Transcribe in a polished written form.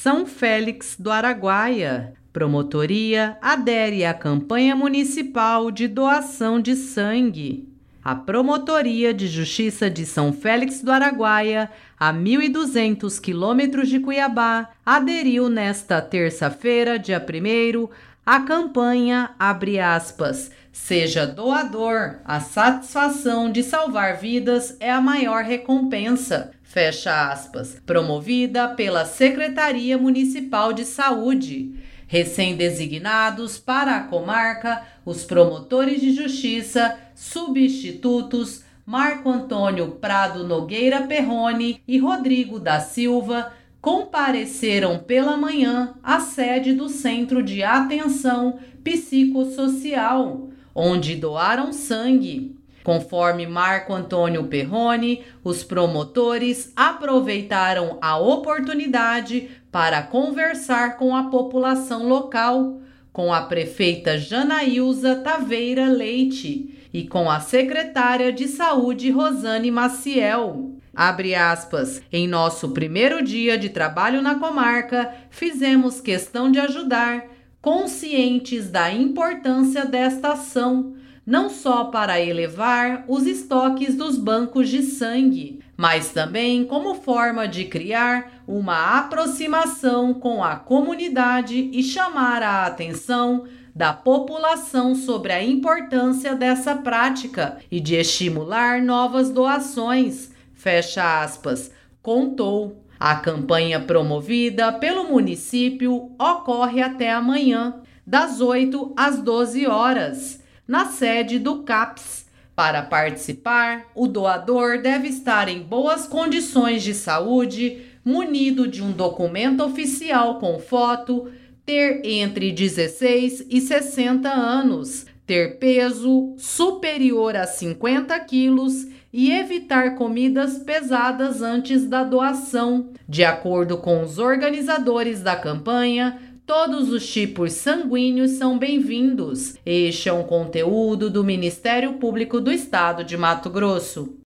São Félix do Araguaia. Promotoria adere à campanha municipal de doação de sangue. A Promotoria de Justiça de São Félix do Araguaia, a 1.200 quilômetros de Cuiabá, aderiu nesta terça-feira, dia 1º, à campanha, abre aspas, seja doador, a satisfação de salvar vidas é a maior recompensa, fecha aspas, promovida pela Secretaria Municipal de Saúde. Recém-designados para a comarca, os promotores de justiça, substitutos Marco Antônio Prado Nogueira Perrone e Rodrigo da Silva compareceram pela manhã à sede do Centro de Atenção Psicossocial, onde doaram sangue. Conforme Marco Antônio Perrone, os promotores aproveitaram a oportunidade para conversar com a população local, com a prefeita Janaílza Taveira Leite e com a secretária de Saúde Rosane Maciel. Abre aspas, em nosso primeiro dia de trabalho na comarca, fizemos questão de ajudar, conscientes da importância desta ação, não só para elevar os estoques dos bancos de sangue, mas também como forma de criar uma aproximação com a comunidade e chamar a atenção da população sobre a importância dessa prática e de estimular novas doações, fecha aspas, contou. A campanha promovida pelo município ocorre até amanhã, das 8 às 12 horas. Na sede do CAPS. Para participar, o doador deve estar em boas condições de saúde, munido de um documento oficial com foto, ter entre 16 e 60 anos, ter peso superior a 50 quilos e evitar comidas pesadas antes da doação. De acordo com os organizadores da campanha, todos os tipos sanguíneos são bem-vindos. Este é um conteúdo do Ministério Público do Estado de Mato Grosso.